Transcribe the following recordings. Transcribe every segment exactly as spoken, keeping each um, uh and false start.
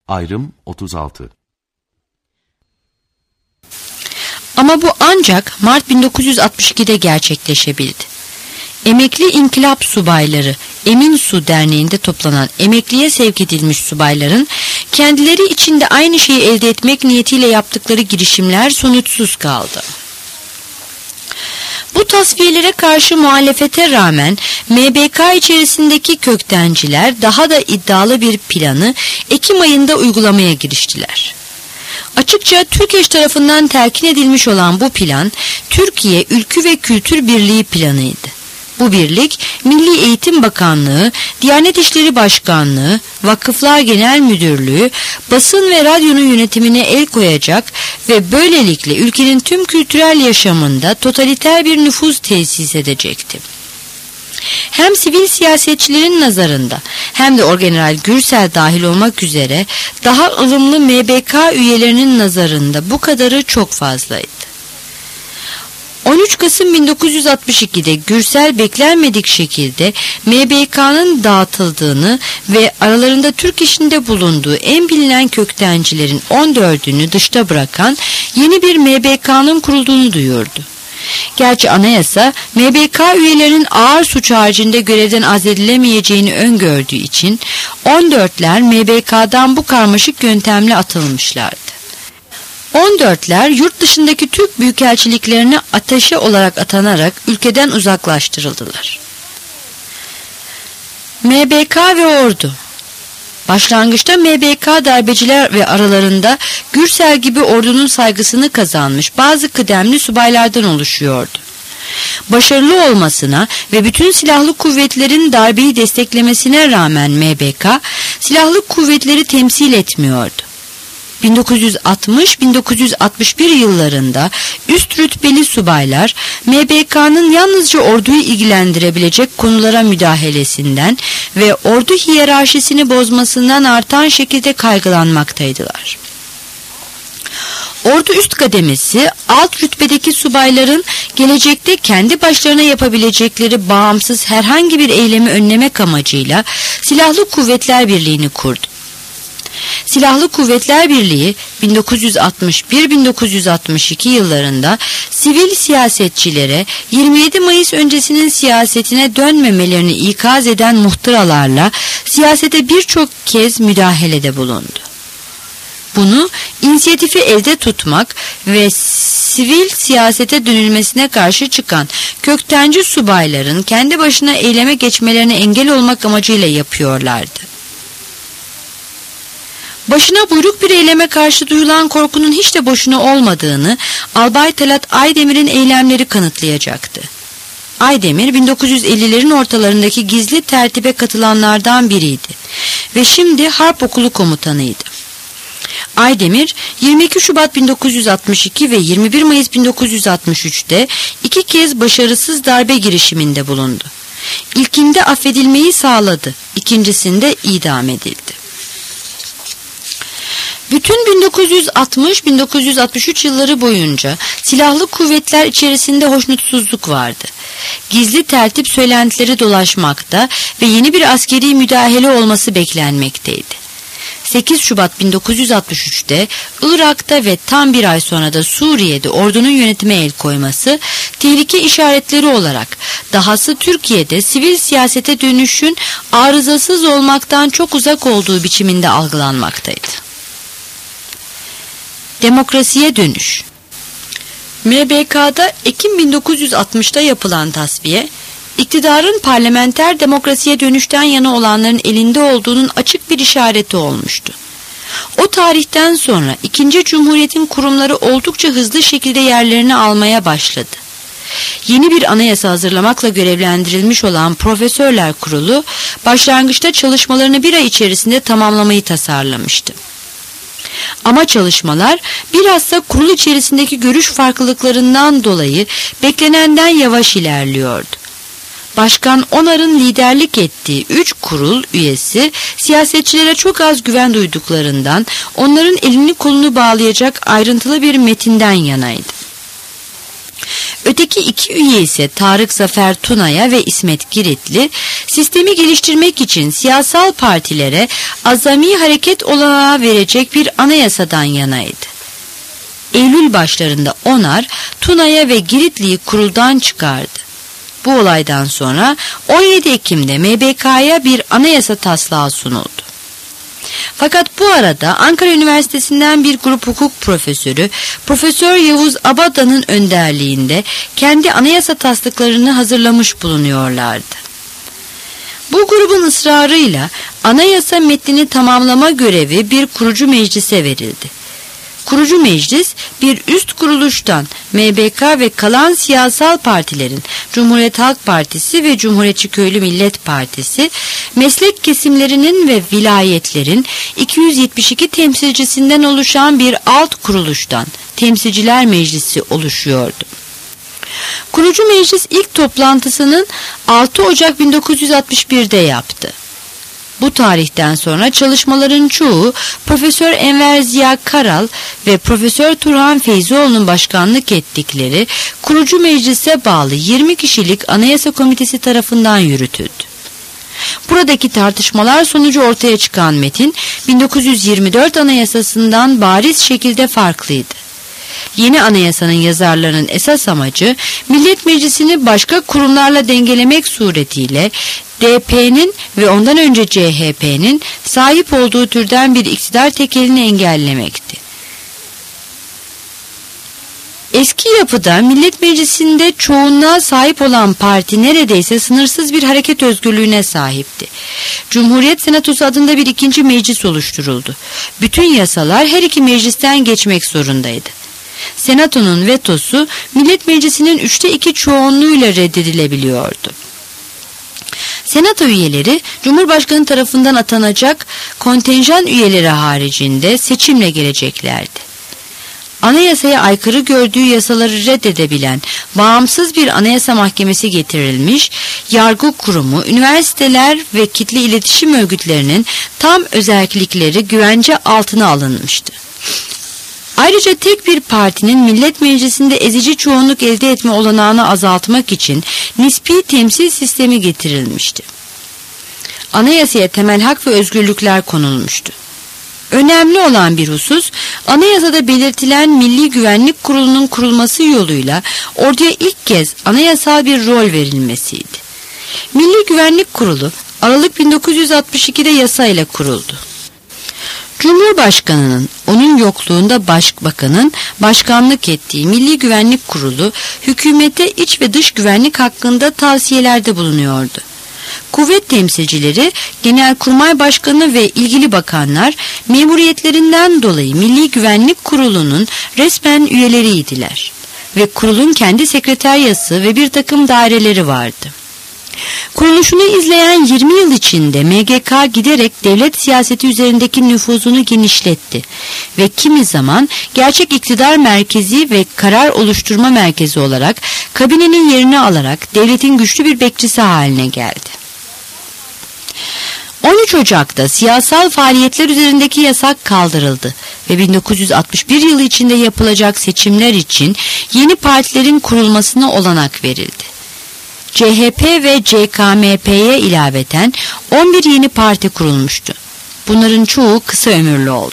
Ayrım otuz altı. Ama bu ancak Mart bin dokuz yüz altmış ikide gerçekleşebildi. Emekli İnkılap Subayları Emin Su Derneği'nde toplanan emekliye sevk edilmiş subayların kendileri içinde aynı şeyi elde etmek niyetiyle yaptıkları girişimler sonuçsuz kaldı. Bu tasfiyelere karşı muhalefete rağmen M B K içerisindeki köktenciler daha da iddialı bir planı Ekim ayında uygulamaya giriştiler. Açıkça Türkeş tarafından telkin edilmiş olan bu plan, Türkiye Ülkü ve Kültür Birliği planıydı. Bu birlik, Milli Eğitim Bakanlığı, Diyanet İşleri Başkanlığı, Vakıflar Genel Müdürlüğü, basın ve radyonun yönetimine el koyacak ve böylelikle ülkenin tüm kültürel yaşamında totaliter bir nüfuz tesis edecekti. Hem sivil siyasetçilerin nazarında hem de Orgeneral Gürsel dahil olmak üzere daha ılımlı M B K üyelerinin nazarında bu kadarı çok fazlaydı. on üç Kasım bin dokuz yüz altmış ikide Gürsel beklenmedik şekilde M B K'nın dağıtıldığını ve aralarında Türk işinde bulunduğu en bilinen köktencilerin on dördünü dışta bırakan yeni bir M B K'nın kurulduğunu duyurdu. Gerçi anayasa M B K üyelerinin ağır suç haricinde görevden azledilemeyeceğini öngördüğü için on dörtler M B K'dan bu karmaşık yöntemle atılmışlardı. on dörtler yurt dışındaki Türk büyükelçiliklerine ateşe olarak atanarak ülkeden uzaklaştırıldılar. M B K ve ordu. Başlangıçta M B K darbeciler ve aralarında Gürsel gibi ordunun saygısını kazanmış bazı kıdemli subaylardan oluşuyordu. Başarılı olmasına ve bütün silahlı kuvvetlerin darbeyi desteklemesine rağmen M B K silahlı kuvvetleri temsil etmiyordu. bin dokuz yüz altmış bin dokuz yüz altmış bir yıllarında üst rütbeli subaylar M B K'nın yalnızca orduyu ilgilendirebilecek konulara müdahalesinden ve ordu hiyerarşisini bozmasından artan şekilde kaygılanmaktaydılar. Ordu üst kademesi alt rütbedeki subayların gelecekte kendi başlarına yapabilecekleri bağımsız herhangi bir eylemi önlemek amacıyla Silahlı Kuvvetler Birliği'ni kurdu. Silahlı Kuvvetler Birliği bin dokuz yüz altmış bir bin dokuz yüz altmış iki yıllarında sivil siyasetçilere yirmi yedi Mayıs öncesinin siyasetine dönmemelerini ikaz eden muhtıralarla siyasete birçok kez müdahalede bulundu. Bunu inisiyatifi elde tutmak ve sivil siyasete dönülmesine karşı çıkan köktenci subayların kendi başına eyleme geçmelerine engel olmak amacıyla yapıyorlardı. Başına buyruk bir eyleme karşı duyulan korkunun hiç de boşuna olmadığını Albay Talat Aydemir'in eylemleri kanıtlayacaktı. Aydemir bin dokuz yüz ellilerin ortalarındaki gizli tertibe katılanlardan biriydi ve şimdi Harp Okulu komutanıydı. Aydemir yirmi iki Şubat bin dokuz yüz altmış iki ve yirmi bir Mayıs bin dokuz yüz altmış üçte iki kez başarısız darbe girişiminde bulundu. İlkinde affedilmeyi sağladı, ikincisinde idam edildi. Bütün bin dokuz yüz altmış bin dokuz yüz altmış üç yılları boyunca silahlı kuvvetler içerisinde hoşnutsuzluk vardı. Gizli tertip söylentileri dolaşmakta ve yeni bir askeri müdahale olması beklenmekteydi. sekiz Şubat bin dokuz yüz altmış üçte Irak'ta ve tam bir ay sonra da Suriye'de ordunun yönetime el koyması tehlike işaretleri olarak dahası Türkiye'de sivil siyasete dönüşün arızasız olmaktan çok uzak olduğu biçiminde algılanmaktaydı. Demokrasiye dönüş. M B K'da Ekim bin dokuz yüz altmışta yapılan tasfiye, iktidarın parlamenter demokrasiye dönüşten yana olanların elinde olduğunun açık bir işareti olmuştu. O tarihten sonra ikinci Cumhuriyet'in kurumları oldukça hızlı şekilde yerlerini almaya başladı. Yeni bir anayasa hazırlamakla görevlendirilmiş olan Profesörler Kurulu, başlangıçta çalışmalarını bir ay içerisinde tamamlamayı tasarlamıştı. Ama çalışmalar bilhassa kurul içerisindeki görüş farklılıklarından dolayı beklenenden yavaş ilerliyordu. Başkan Onar'ın liderlik ettiği üç kurul üyesi siyasetçilere çok az güven duyduklarından onların elini kolunu bağlayacak ayrıntılı bir metinden yanaydı. Öteki iki üye ise Tarık Zafer Tuna'ya ve İsmet Giritli, sistemi geliştirmek için siyasal partilere azami hareket olanağı verecek bir anayasadan yanaydı. Eylül başlarında Onar, Tuna'ya ve Giritli'yi kuruldan çıkardı. Bu olaydan sonra on yedi Ekim'de M B K'ya bir anayasa taslağı sunuldu. Fakat bu arada Ankara Üniversitesi'nden bir grup hukuk profesörü Profesör Yavuz Abada'nın önderliğinde kendi anayasa taslaklarını hazırlamış bulunuyorlardı. Bu grubun ısrarıyla anayasa metnini tamamlama görevi bir kurucu meclise verildi. Kurucu meclis bir üst kuruluştan M B K ve kalan siyasal partilerin Cumhuriyet Halk Partisi ve Cumhuriyetçi Köylü Millet Partisi, meslek kesimlerinin ve vilayetlerin iki yüz yetmiş iki temsilcisinden oluşan bir alt kuruluştan Temsilciler Meclisi oluşuyordu. Kurucu meclis ilk toplantısının altı Ocak bin dokuz yüz altmış bir'de yaptı. Bu tarihten sonra çalışmaların çoğu Profesör Enver Ziya Karal ve Profesör Turhan Feyzioğlu'nun başkanlık ettikleri kurucu meclise bağlı yirmi kişilik Anayasa Komitesi tarafından yürütüldü. Buradaki tartışmalar sonucu ortaya çıkan metin bin dokuz yüz yirmi dört Anayasasından bariz şekilde farklıydı. Yeni anayasanın yazarlarının esas amacı Millet Meclisi'ni başka kurumlarla dengelemek suretiyle D P'nin ve ondan önce C H P'nin sahip olduğu türden bir iktidar tekelini engellemekti. Eski yapıda Millet Meclisi'nde çoğunluğa sahip olan parti neredeyse sınırsız bir hareket özgürlüğüne sahipti. Cumhuriyet Senatosu adında bir ikinci meclis oluşturuldu. Bütün yasalar her iki meclisten geçmek zorundaydı. Senato'nun vetosu Millet Meclisi'nin üçte iki çoğunluğuyla reddedilebiliyordu. Senato üyeleri Cumhurbaşkanı tarafından atanacak kontenjan üyeleri haricinde seçimle geleceklerdi. Anayasaya aykırı gördüğü yasaları reddedebilen bağımsız bir anayasa mahkemesi getirilmiş, yargı kurumu, üniversiteler ve kitle iletişim örgütlerinin tam özellikleri güvence altına alınmıştı. Ayrıca tek bir partinin Millet Meclisi'nde ezici çoğunluk elde etme olanağını azaltmak için nispi temsil sistemi getirilmişti. Anayasaya temel hak ve özgürlükler konulmuştu. Önemli olan bir husus, anayasada belirtilen Milli Güvenlik Kurulu'nun kurulması yoluyla orduya ilk kez anayasal bir rol verilmesiydi. Milli Güvenlik Kurulu Aralık bin dokuz yüz altmış iki'de yasa ile kuruldu. Cumhurbaşkanının onun yokluğunda başbakanın başkanlık ettiği Milli Güvenlik Kurulu hükümete iç ve dış güvenlik hakkında tavsiyelerde bulunuyordu. Kuvvet temsilcileri, Genelkurmay Başkanı ve ilgili bakanlar memuriyetlerinden dolayı Milli Güvenlik Kurulu'nun resmen üyeleriydiler ve kurulun kendi sekreteryası ve bir takım daireleri vardı. Kuruluşunu izleyen yirmi yıl içinde M G K giderek devlet siyaseti üzerindeki nüfuzunu genişletti ve kimi zaman gerçek iktidar merkezi ve karar oluşturma merkezi olarak kabinenin yerini alarak devletin güçlü bir bekçisi haline geldi. on üç Ocak'ta siyasal faaliyetler üzerindeki yasak kaldırıldı ve bin dokuz yüz altmış bir yılı içinde yapılacak seçimler için yeni partilerin kurulmasına olanak verildi. C H P ve C K M P'ye ilaveten on bir yeni parti kurulmuştu. Bunların çoğu kısa ömürlü oldu.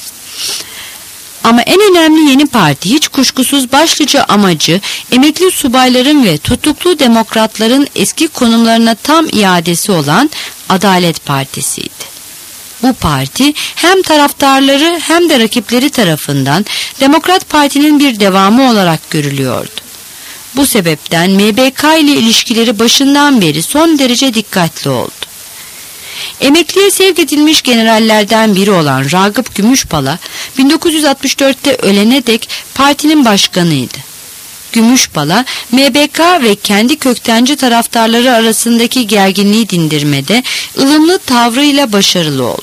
Ama en önemli yeni parti hiç kuşkusuz başlıca amacı emekli subayların ve tutuklu demokratların eski konumlarına tam iadesi olan Adalet Partisi'ydi. Bu parti hem taraftarları hem de rakipleri tarafından Demokrat Parti'nin bir devamı olarak görülüyordu. Bu sebepten M B K ile ilişkileri başından beri son derece dikkatli oldu. Emekliye sevk edilmiş generallerden biri olan Ragıp Gümüşpala, bin dokuz yüz altmış dört'te ölene dek partinin başkanıydı. Gümüşpala, M B K ve kendi köktenci taraftarları arasındaki gerginliği dindirmede ılımlı tavrıyla başarılı oldu.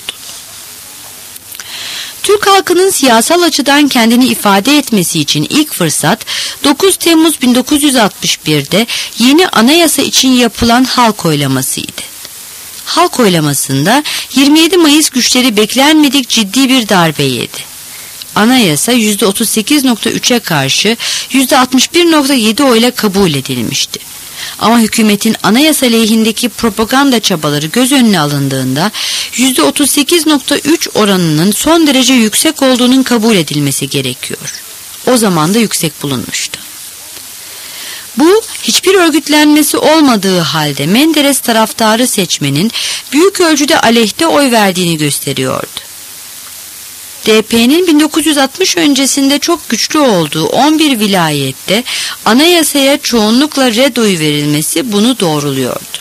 Türk halkının siyasal açıdan kendini ifade etmesi için ilk fırsat dokuz Temmuz bin dokuz yüz altmış bir'de yeni anayasa için yapılan halk oylamasıydı. Halk oylamasında yirmi yedi Mayıs güçleri beklenmedik ciddi bir darbe yedi. anayasa yüzde otuz sekiz nokta üçe karşı yüzde altmış bir nokta yedi oyla kabul edilmişti. Ama hükümetin anayasa lehindeki propaganda çabaları göz önüne alındığında yüzde otuz sekiz nokta üç oranının son derece yüksek olduğunun kabul edilmesi gerekiyor. O zaman da yüksek bulunmuştu. Bu hiçbir örgütlenmesi olmadığı halde Menderes taraftarı seçmenin büyük ölçüde aleyhte oy verdiğini gösteriyordu. D P'nin bin dokuz yüz altmış öncesinde çok güçlü olduğu on bir vilayette anayasaya çoğunlukla red oyu verilmesi bunu doğruluyordu.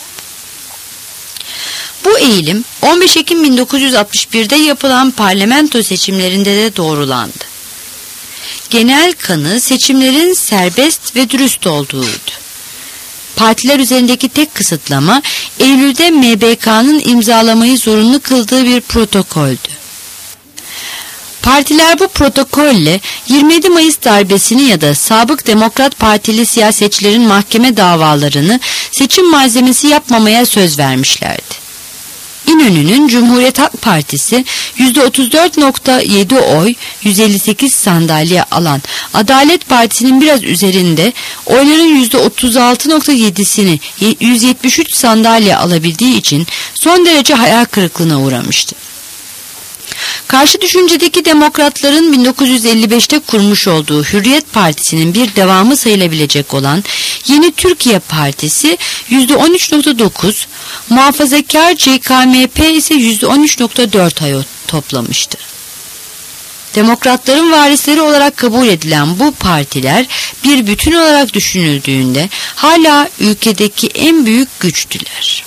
Bu eğilim on beş Ekim bin dokuz yüz altmış bir'de yapılan parlamento seçimlerinde de doğrulandı. Genel kanı seçimlerin serbest ve dürüst olduğuydu. Partiler üzerindeki tek kısıtlama Eylül'de M B K'nın imzalamayı zorunlu kıldığı bir protokoldü. Partiler bu protokolle yirmi yedi Mayıs darbesini ya da Sabık Demokrat Partili siyasetçilerin mahkeme davalarını seçim malzemesi yapmamaya söz vermişlerdi. İnönü'nün Cumhuriyet Halk Partisi yüzde otuz dört nokta yedi oy, yüz elli sekiz sandalye alan Adalet Partisi'nin biraz üzerinde oyların yüzde otuz altı nokta yedi'sini yüz yetmiş üç sandalye alabildiği için son derece hayal kırıklığına uğramıştı. Karşı düşüncedeki demokratların bin dokuz yüz elli beş'te kurmuş olduğu Hürriyet Partisi'nin bir devamı sayılabilecek olan Yeni Türkiye Partisi yüzde on üç nokta dokuz, muhafazakar C K M P ise yüzde on üç nokta dört oy toplamıştı. Demokratların varisleri olarak kabul edilen bu partiler bir bütün olarak düşünüldüğünde hala ülkedeki en büyük güçtüler.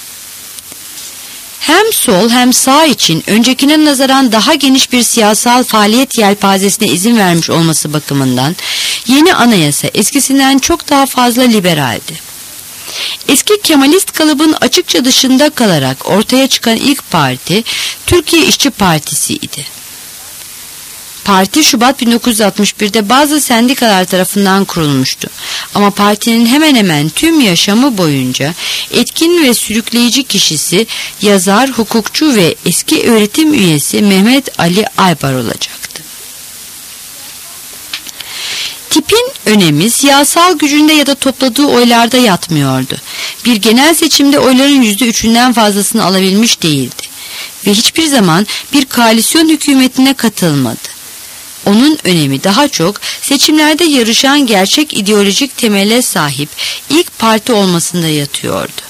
Hem sol hem sağ için öncekine nazaran daha geniş bir siyasal faaliyet yelpazesine izin vermiş olması bakımından yeni anayasa eskisinden çok daha fazla liberaldi. Eski Kemalist kalıbın açıkça dışında kalarak ortaya çıkan ilk parti Türkiye İşçi Partisi idi. Parti Şubat bin dokuz yüz altmış bir'de bazı sendikalar tarafından kurulmuştu. Ama partinin hemen hemen tüm yaşamı boyunca etkin ve sürükleyici kişisi yazar, hukukçu ve eski öğretim üyesi Mehmet Ali Aybar olacaktı. Tipin önemi siyasal gücünde ya da topladığı oylarda yatmıyordu. Bir genel seçimde oyların yüzde üç'ünden fazlasını alabilmiş değildi. Ve hiçbir zaman bir koalisyon hükümetine katılmadı. Onun önemi daha çok seçimlerde yarışan gerçek ideolojik temele sahip ilk parti olmasında yatıyordu.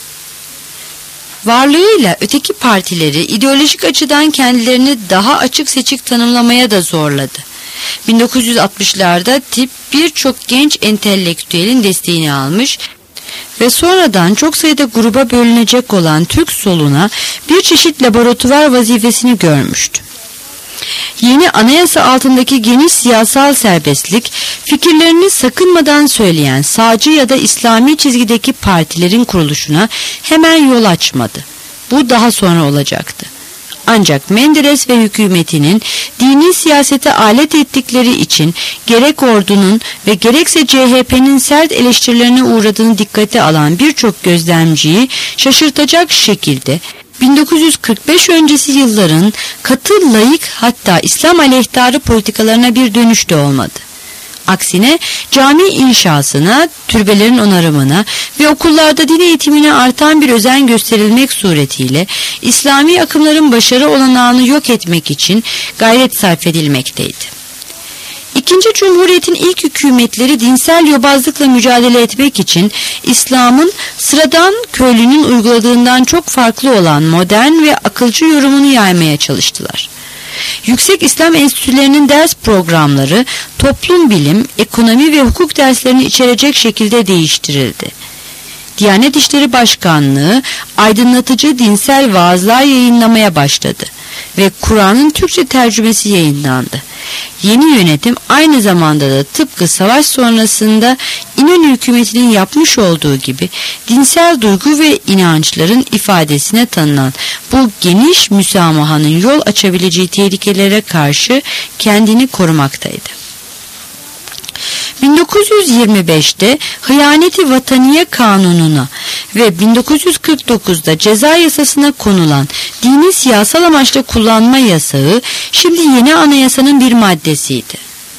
Varlığıyla öteki partileri ideolojik açıdan kendilerini daha açık seçik tanımlamaya da zorladı. bin dokuz yüz altmış'larda tip birçok genç entelektüelin desteğini almış ve sonradan çok sayıda gruba bölünecek olan Türk soluna bir çeşit laboratuvar vazifesini görmüştü. Yeni anayasa altındaki geniş siyasal serbestlik, fikirlerini sakınmadan söyleyen sağcı ya da İslami çizgideki partilerin kuruluşuna hemen yol açmadı. Bu daha sonra olacaktı. Ancak Menderes ve hükümetinin dini siyasete alet ettikleri için gerek ordunun ve gerekse C H P'nin sert eleştirilerine uğradığını dikkate alan birçok gözlemciyi şaşırtacak şekilde bin dokuz yüz kırk beş öncesi yılların katı laik hatta İslam aleyhtarı politikalarına bir dönüş de olmadı. Aksine cami inşasına, türbelerin onarımına ve okullarda din eğitimine artan bir özen gösterilmek suretiyle İslami akımların başarı olanağını yok etmek için gayret sarf edilmekteydi. İkinci Cumhuriyet'in ilk hükümetleri dinsel yobazlıkla mücadele etmek için İslam'ın sıradan köylünün uyguladığından çok farklı olan modern ve akılcı yorumunu yaymaya çalıştılar. Yüksek İslam enstitülerinin ders programları toplum bilim, ekonomi ve hukuk derslerini içerecek şekilde değiştirildi. Diyanet İşleri Başkanlığı aydınlatıcı dinsel vaazlar yayınlamaya başladı ve Kur'an'ın Türkçe tercümesi yayınlandı. Yeni yönetim aynı zamanda da tıpkı savaş sonrasında İnönü hükümetinin yapmış olduğu gibi dinsel duygu ve inançların ifadesine tanınan bu geniş müsamahanın yol açabileceği tehlikelere karşı kendini korumaktaydı. bin dokuz yüz yirmi beş'te Hıyaneti Vataniye Kanunu'na ve bin dokuz yüz kırk dokuz'da ceza yasasına konulan dini siyasal amaçla kullanma yasağı şimdi yeni anayasanın bir maddesiydi.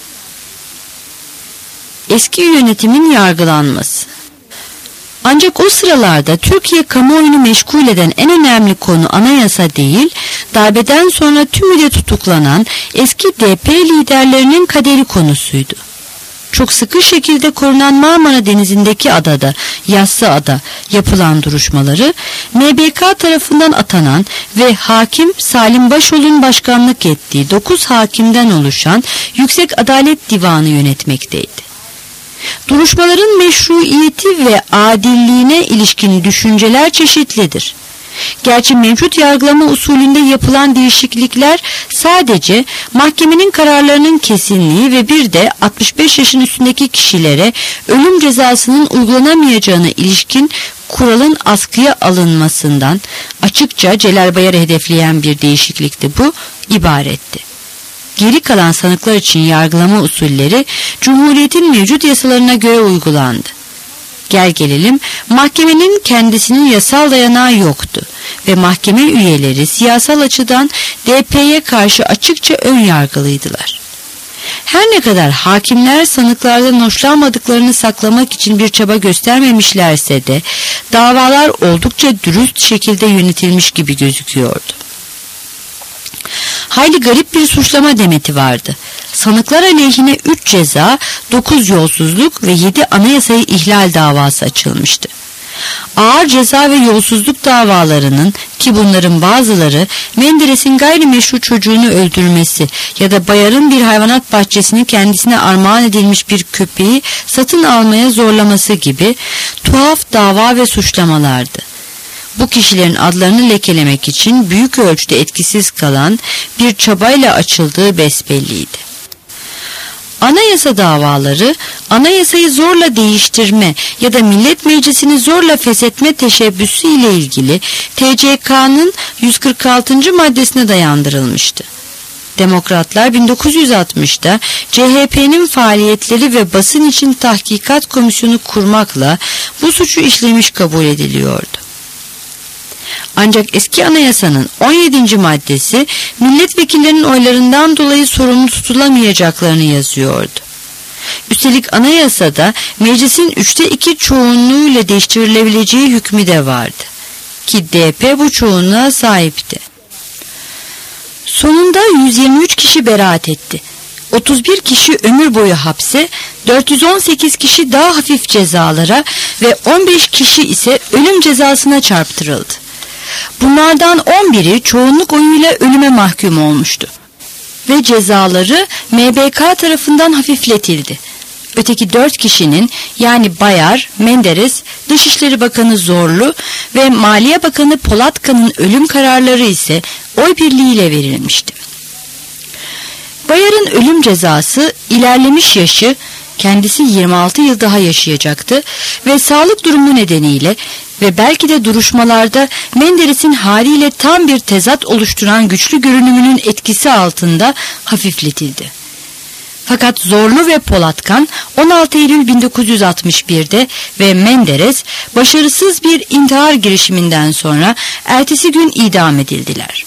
Eski yönetimin yargılanması. Ancak o sıralarda Türkiye kamuoyunu meşgul eden en önemli konu anayasa değil, darbeden sonra tümüyle tutuklanan eski D P liderlerinin kaderi konusuydu. Çok sıkı şekilde korunan Marmara Denizi'ndeki adada, Yassıada yapılan duruşmaları M B K tarafından atanan ve hakim Salim Başol'un başkanlık ettiği dokuz hakimden oluşan Yüksek Adalet Divanı yönetmekteydi. Duruşmaların meşruiyeti ve adilliğine ilişkin düşünceler çeşitlidir. Gerçi mevcut yargılama usulünde yapılan değişiklikler sadece mahkemenin kararlarının kesinliği ve bir de altmış beş yaşın üstündeki kişilere ölüm cezasının uygulanamayacağına ilişkin kuralın askıya alınmasından, açıkça Celal Bayar'ı hedefleyen bir değişiklikti bu, ibaretti. Geri kalan sanıklar için yargılama usulleri Cumhuriyet'in mevcut yasalarına göre uygulandı. Gel gelelim, mahkemenin kendisinin yasal dayanağı yoktu ve mahkeme üyeleri siyasal açıdan D P'ye karşı açıkça ön yargılıydılar. Her ne kadar hakimler sanıklardan hoşlanmadıklarını saklamak için bir çaba göstermemişlerse de davalar oldukça dürüst şekilde yönetilmiş gibi gözüküyordu. Hayli garip bir suçlama demeti vardı. Sanıklar aleyhine üç ceza, dokuz yolsuzluk ve yedi anayasayı ihlal davası açılmıştı. Ağır ceza ve yolsuzluk davalarının, ki bunların bazıları Menderes'in gayrimeşru çocuğunu öldürmesi ya da Bayar'ın bir hayvanat bahçesini kendisine armağan edilmiş bir köpeği satın almaya zorlaması gibi tuhaf dava ve suçlamalardı. Bu kişilerin adlarını lekelemek için büyük ölçüde etkisiz kalan bir çabayla açıldığı besbelliydi. Anayasa davaları, anayasayı zorla değiştirme ya da Millet Meclisi'ni zorla feshetme teşebbüsü ile ilgili T C K'nın yüz kırk altıncı maddesine dayandırılmıştı. Demokratlar bin dokuz yüz altmışta C H P'nin faaliyetleri ve basın için tahkikat komisyonu kurmakla bu suçu işlemiş kabul ediliyordu. Ancak eski anayasanın on yedinci maddesi milletvekillerinin oylarından dolayı sorumlu tutulamayacaklarını yazıyordu. Üstelik anayasada meclisin üçte iki çoğunluğuyla değiştirilebileceği hükmü de vardı. Ki D P bu çoğunluğa sahipti. Sonunda yüz yirmi üç kişi beraat etti. otuz bir kişi ömür boyu hapse, dört yüz on sekiz kişi daha hafif cezalara ve on beş kişi ise ölüm cezasına çarptırıldı. Bunlardan on biri çoğunluk oyuyla ölüme mahkum olmuştu ve cezaları M B K tarafından hafifletildi. Öteki dört kişinin, yani Bayar, Menderes, Dışişleri Bakanı Zorlu ve Maliye Bakanı Polatkan'ın ölüm kararları ise oy birliğiyle verilmişti. Bayar'ın ölüm cezası, ilerlemiş yaşı, kendisi yirmi altı yıl daha yaşayacaktı ve sağlık durumu nedeniyle ve belki de duruşmalarda Menderes'in haliyle tam bir tezat oluşturan güçlü görünümünün etkisi altında hafifletildi. Fakat Zorlu ve Polatkan on altı Eylül bin dokuz yüz altmış bir'de ve Menderes başarısız bir intihar girişiminden sonra ertesi gün idam edildiler.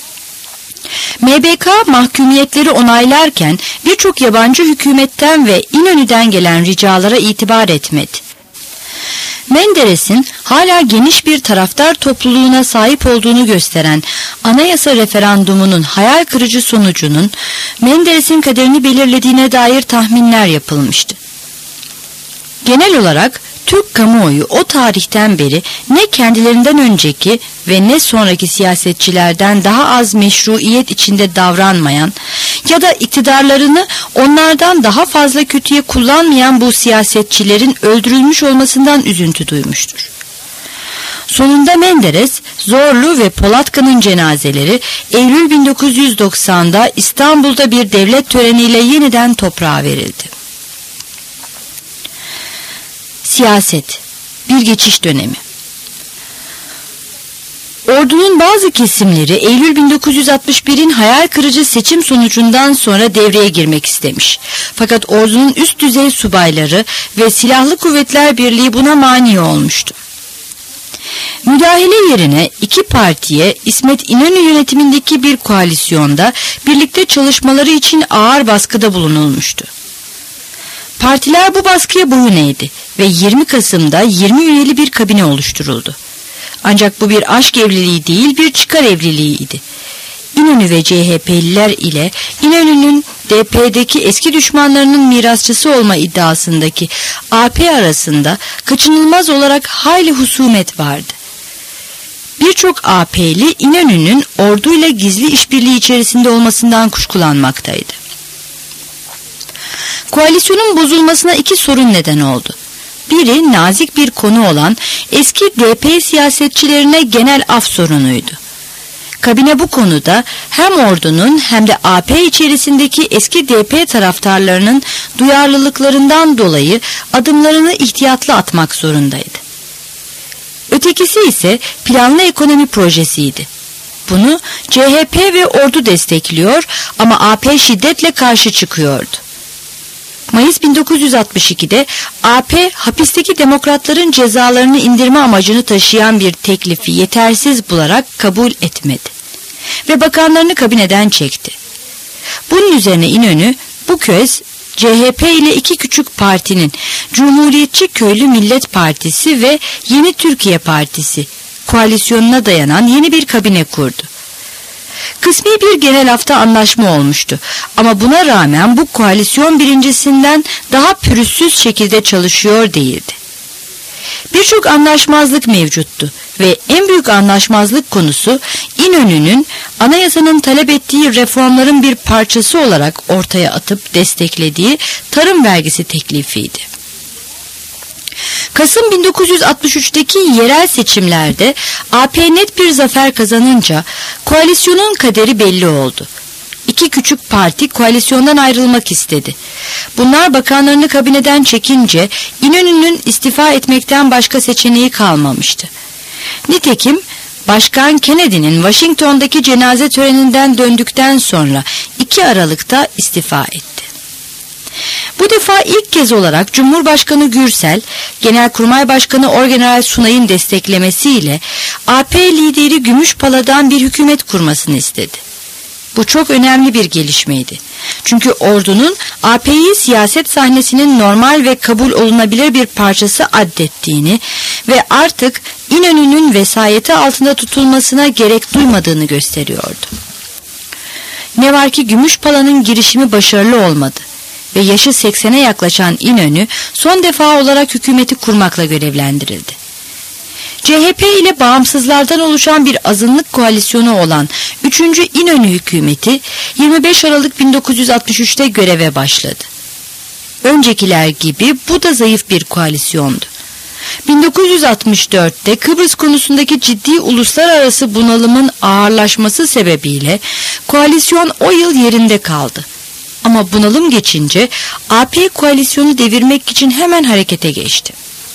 M B K mahkumiyetleri onaylarken birçok yabancı hükümetten ve İnönü'den gelen ricalara itibar etmedi. Menderes'in hala geniş bir taraftar topluluğuna sahip olduğunu gösteren anayasa referandumunun hayal kırıcı sonucunun Menderes'in kaderini belirlediğine dair tahminler yapılmıştı. Genel olarak Türk kamuoyu o tarihten beri ne kendilerinden önceki ve ne sonraki siyasetçilerden daha az meşruiyet içinde davranmayan ya da iktidarlarını onlardan daha fazla kötüye kullanmayan bu siyasetçilerin öldürülmüş olmasından üzüntü duymuştur. Sonunda Menderes, Zorlu ve Polatkan'ın cenazeleri Eylül bin dokuz yüz doksan'da İstanbul'da bir devlet töreniyle yeniden toprağa verildi. Siyaset, bir geçiş dönemi. Ordunun bazı kesimleri Eylül bin dokuz yüz altmış bir'in hayal kırıcı seçim sonucundan sonra devreye girmek istemiş. Fakat ordunun üst düzey subayları ve Silahlı Kuvvetler Birliği buna mani olmuştu. Müdahale yerine iki partiye İsmet İnönü yönetimindeki bir koalisyonda birlikte çalışmaları için ağır baskıda bulunulmuştu. Partiler bu baskıya boyun eğdi ve yirmi Kasım'da yirmi üyeli bir kabine oluşturuldu. Ancak bu bir aşk evliliği değil, bir çıkar evliliğiydi. İnönü ve C H P'liler ile İnönü'nün D P'deki eski düşmanlarının mirasçısı olma iddiasındaki A P arasında kaçınılmaz olarak hayli husumet vardı. Birçok A P'li İnönü'nün orduyla gizli işbirliği içerisinde olmasından kuşkulanmaktaydı. Koalisyonun bozulmasına iki sorun neden oldu. Biri nazik bir konu olan eski D P siyasetçilerine genel af sorunuydu. Kabine bu konuda hem ordunun hem de A P içerisindeki eski D P taraftarlarının duyarlılıklarından dolayı adımlarını ihtiyatlı atmak zorundaydı. Ötekisi ise planlı ekonomi projesiydi. Bunu C H P ve ordu destekliyor ama A P şiddetle karşı çıkıyordu. Mayıs bin dokuz yüz altmış ikide A P hapisteki demokratların cezalarını indirme amacını taşıyan bir teklifi yetersiz bularak kabul etmedi ve bakanlarını kabineden çekti. Bunun üzerine İnönü bu kez C H P ile iki küçük partinin Cumhuriyetçi Köylü Millet Partisi ve Yeni Türkiye Partisi koalisyonuna dayanan yeni bir kabine kurdu. Kısmi bir genel hafta anlaşma olmuştu ama buna rağmen bu koalisyon birincisinden daha pürüzsüz şekilde çalışıyor değildi. Birçok anlaşmazlık mevcuttu ve en büyük anlaşmazlık konusu İnönü'nün anayasanın talep ettiği reformların bir parçası olarak ortaya atıp desteklediği tarım vergisi teklifiydi. Kasım bin dokuz yüz altmış üçteki yerel seçimlerde A P net bir zafer kazanınca koalisyonun kaderi belli oldu. İki küçük parti koalisyondan ayrılmak istedi. Bunlar bakanlarını kabineden çekince İnönü'nün istifa etmekten başka seçeneği kalmamıştı. Nitekim Başkan Kennedy'nin Washington'daki cenaze töreninden döndükten sonra iki Aralık'ta istifa etti. Bu defa ilk kez olarak Cumhurbaşkanı Gürsel, Genelkurmay Başkanı Orgeneral Sunay'ın desteklemesiyle A P lideri Gümüşpala'dan bir hükümet kurmasını istedi. Bu çok önemli bir gelişmeydi. Çünkü ordunun A P'yi siyaset sahnesinin normal ve kabul olunabilir bir parçası addettiğini ve artık İnönü'nün vesayeti altında tutulmasına gerek duymadığını gösteriyordu. Ne var ki Gümüşpala'nın girişimi başarılı olmadı ve yaşı seksene yaklaşan İnönü son defa olarak hükümeti kurmakla görevlendirildi. C H P ile bağımsızlardan oluşan bir azınlık koalisyonu olan üçüncü İnönü hükümeti yirmi beş Aralık bin dokuz yüz altmış üçte göreve başladı. Öncekiler gibi bu da zayıf bir koalisyondu. bin dokuz yüz altmış dörtte Kıbrıs konusundaki ciddi uluslararası bunalımın ağırlaşması sebebiyle koalisyon o yıl yerinde kaldı. Ama bunalım geçince A P koalisyonu devirmek için hemen harekete geçti.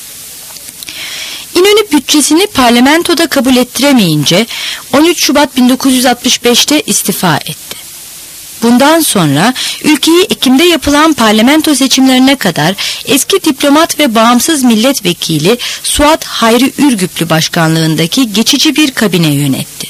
İnönü bütçesini parlamentoda kabul ettiremeyince on üç Şubat bin dokuz yüz altmış beşte istifa etti. Bundan sonra ülkeyi Ekim'de yapılan parlamento seçimlerine kadar eski diplomat ve bağımsız milletvekili Suat Hayri Ürgüplü başkanlığındaki geçici bir kabine yönetti.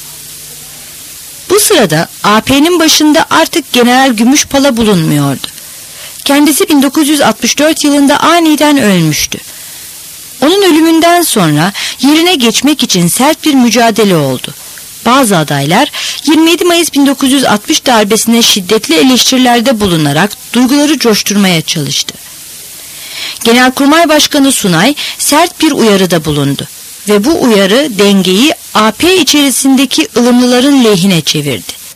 Bu sırada A P'nin başında artık General Gümüşpala bulunmuyordu. Kendisi bin dokuz yüz altmış dört yılında aniden ölmüştü. Onun ölümünden sonra yerine geçmek için sert bir mücadele oldu. Bazı adaylar yirmi yedi Mayıs bin dokuz yüz altmış darbesine şiddetli eleştirilerde bulunarak duyguları coşturmaya çalıştı. Genelkurmay Başkanı Sunay sert bir uyarıda bulundu ve bu uyarı dengeyi A P içerisindeki ılımlıların lehine çevirdi.